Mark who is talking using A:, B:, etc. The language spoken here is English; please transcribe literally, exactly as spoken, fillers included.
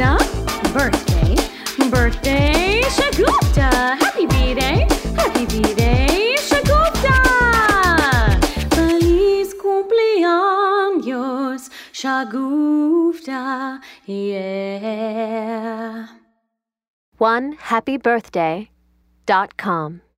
A: Shagufta. Birthday. Birthday. Shagufta. Happy B-Day. Happy B-Day. Shagufta. Feliz cumpleaños. Shagufta. Yeah.
B: one happy birthday dot com